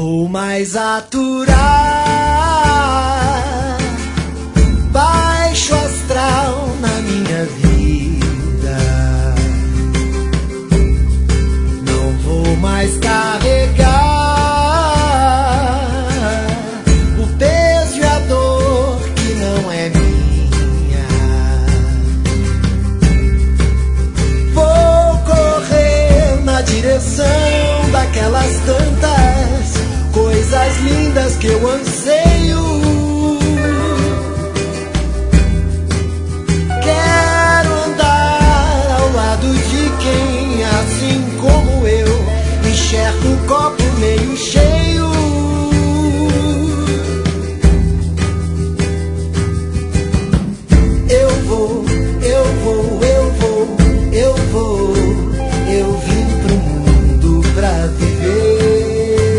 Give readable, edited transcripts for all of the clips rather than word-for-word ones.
vou mais aturar baixo astral na minha vida. Não vou mais carregar o peso e a dor que não é minha. Vou correr na direção daquelas tantas coisas lindas que eu anseio. Quero andar ao lado de quem, assim como eu, enxerga o copo meio cheio. Eu vou, eu vou, eu vou, eu vou. Eu vim pro mundo pra viver.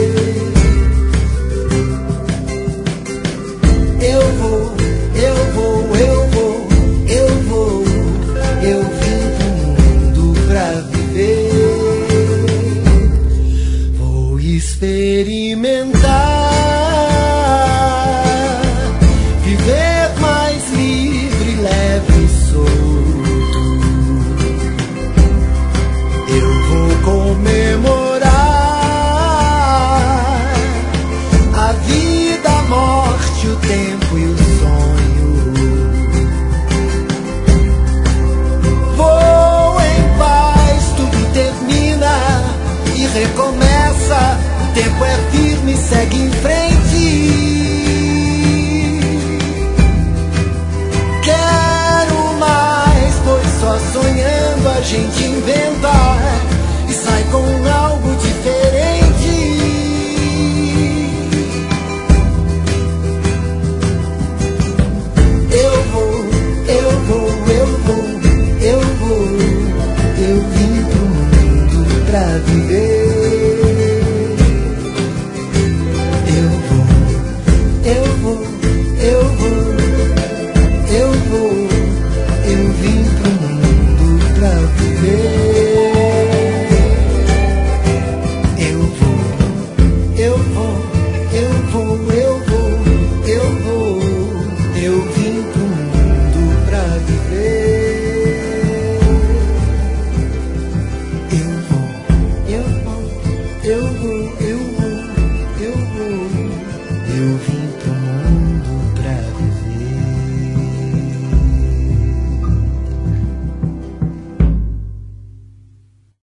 Eu vou, eu vou, eu vou, eu vou. Eu vim pro mundo pra viver. Vou experimentar, viver mais livre, leve e solto. Eu vou comemorar a vida, a morte, o tempo e o sonho. Vou em paz, tudo termina e recomeça. O tempo é firme, segue em frente. Quero mais, pois só sonhando a gente inventa e sai com algo diferente. Eu vou, eu vou, eu vou, eu vou. Eu vim pro mundo pra viver. Eu vou, eu vou, eu vou, eu vou. Eu vim pro mundo pra viver.